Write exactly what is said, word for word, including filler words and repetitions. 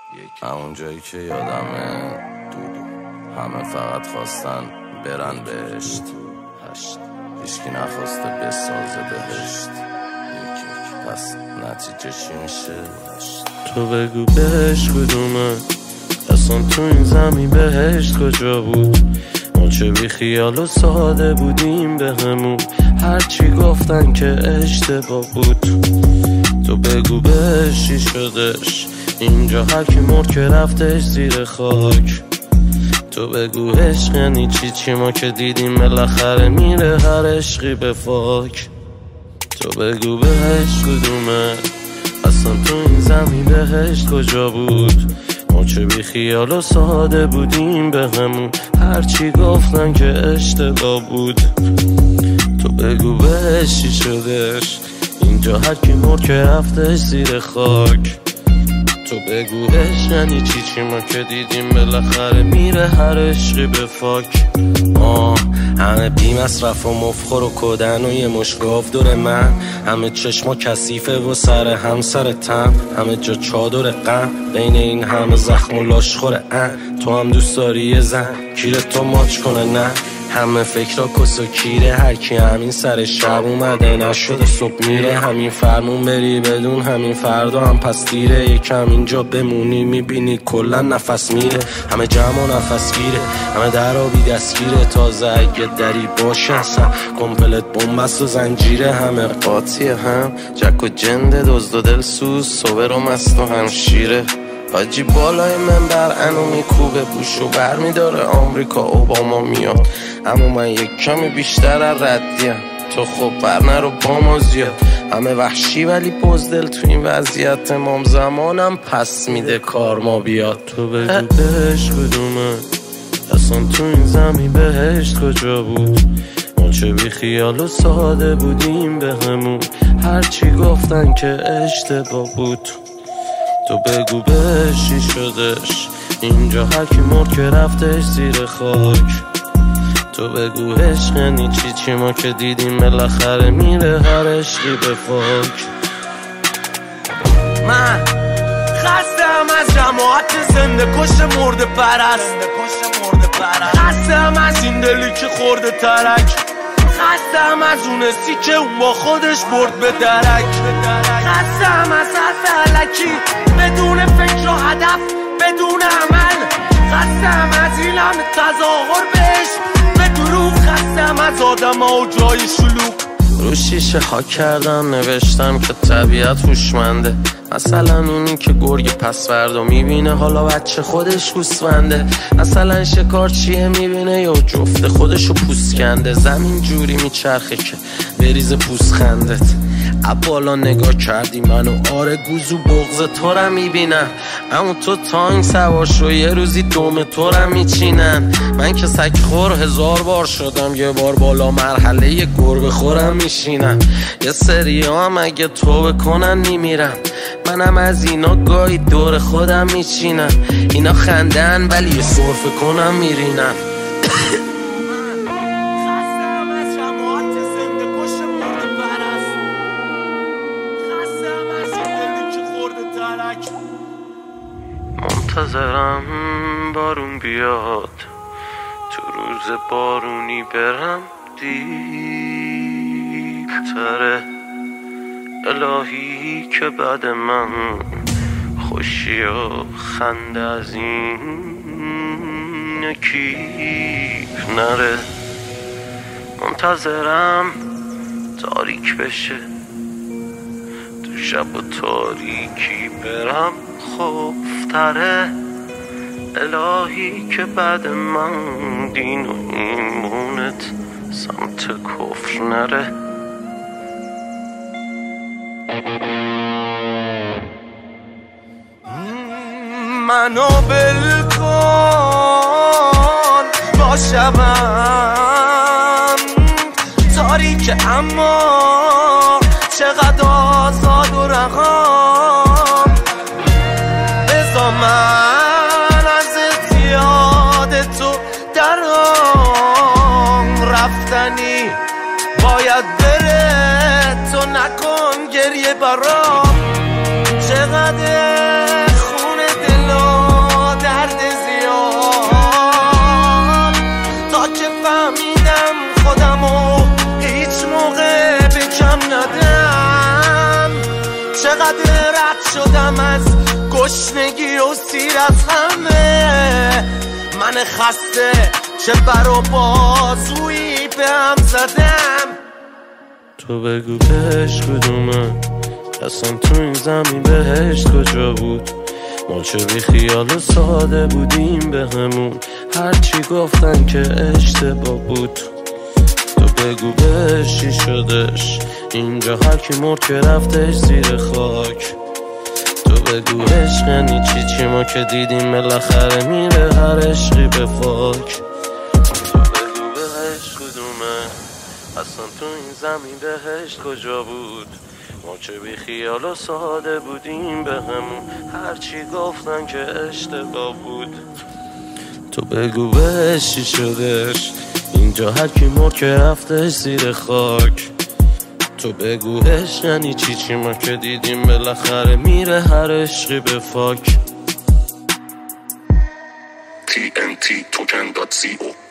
همون جایی که یادمه دودو همه فقط خواستن برن بهشت، هیچکی نخواسته بسازه بهشت. پس نتیجه چی میشه؟ تو بگو بهشت کدومه، اصلا تو این زمین بهشت کجا بود؟ ما چه بی خیال و ساده بودیم به همون، هرچی گفتن که اشتباه بود. تو بگو بهشت چی شدش، اینجا هر کی مرد که رفتش زیر خاک. تو بگو عشق یعنی چی، چی ما که دیدیم بالاخره میره هر عشقی به فاک. تو بگو بهشت کدومه، اصلا تو این زمین بهشت کجا بود؟ ما چه بی خیال و ساده بودیم به همون، هرچی گفتن که اشتباه بود. تو بگو بهشت چی شدش، اینجا هر کی مرد که رفتش زیر خاک. تو بگو عشق یعنی چی، چی ما که دیدیم بالاخره میره هر عشقی به فاک. آه همه بی مصرف و مفخور و کدن و یه مشگاف دور من، همه چشما کثیفه و سر هم سر تم، همه جا چادر غم بین این همه زخم و لاشخوره. تو هم دوست داری یه زن کیره تو ماچ کنه؟ نه همه فکرها کس و کیره، هر کی همین سر شب اومده نشده صبح میره. همین فرمون بری بدون همین فردا هم پس دیره، یکم اینجا بمونی میبینی کلا نفس میره. همه جمع و نفس گیره، همه در آبی دستگیره، تازه اگه دری باشه اصلا کمپلت بومبست و زنجیره. همه قاطی هم جک و جنده دزد و دل سوز صبر و مست و همشیره. حاجی بالای منبر انو میکوبه بوشو بر میداره آمریکا اوباما میاد، اما من یک کمی بیشتر از ردیم. تو خب بر نرو با ما زیاد، همه وحشی ولی بزدل تو این وضعیت، امام زمانم پس میده کار ما بیاد. تو بگو بهشت کدومه، اصلا تو این زمین بهشت کجا بود؟ ما چه بی خیال و ساده بودیم به همون، هرچی گفتن که اشتباه بود. تو بگو بهش چی شدش، اینجا هر کی مرد که رفتش زیر خاک. تو بگو عشق یعنی چی، چی ما که دیدیم بالاخره میره هر عشقی به فاک. من خستم از جماعت زنده کش مرده پرست، خستم از این دلی که خورده ترک، خستم از اون سی که اون با خودش برد به درک، خستم از حرف علکی بدون فکر و هدف بدون عمل، خستم از این همه تظاهر بهش به دروغ، خستم از آدم ها و جای شلوغ. رو شیشه ها کردم نوشتم که طبیعت هوشمنده، مثلا اونی که گرگ پس فردا میبینه حالا بچه خودش گوسفنده، مثلا شکارچیه میبینه یا جفت خودشو پوست کنده. زمین جوری میچرخه که بریز پوست خندت، بالا نگاه کردی منو آره گوزو بغض تو رو میبینم، اما تو تانک سوار شو یه روزی دوم تو رو میچینن. من که سگ خور هزار بار شدم، یه بار بالا مرحله یه گربه خورم میشینم. یه سری هم اگه تو بکنن میمیرم، منم از اینا گاهی دور خودم میچینم. اینا خندن ولی یه سرفه کنم میرینم. منتظرم بارون بیاد، تو روز بارونی برم دیپتره. الهی که بعد من خوشی و خنده از این کیف نره. منتظرم تاریک بشه، تو شب و تاریکی برم خوفتره. الهی که بعد من دین و ایمونت سمت کفر نره. منو بلکن باشم تاریک اما چقدر آزاد و رقم، بذار من از اتیاد تو درام رفتنی باید بره، تو نکن گریه برام. چقدر خون دلو رد شدم از گشنگی و سیر از همه. من خسته چه بر و بازویی به هم زدم. تو بگو بهش کدومه، اصلا تو این زمین بهشت کجا بود؟ ما چه بی خیال و ساده بودیم به همون، هرچی گفتن که اشتباه بود. تو بگو بهش چی شدش، اینجا هر کی مرد که رفتش زیر خاک. تو بگو عشق یعنی چی، چی ما که دیدیم بالاخره میره هر عشقی به فاک. تو بگو بهش کدومه، اصلا تو این زمین بهشت کجا بود؟ ما چه بی خیال و ساده بودیم به همون، هرچی گفتن که اشتباه بود. تو بگو بهش چی شدش، اینجا هر کی مرد که رفتش زیر خاک. تو بگو عشق یعنی چی، چی ما که دیدیم بالاخره میره هر عشقی به فاک. تی ان تی توکن دات سی او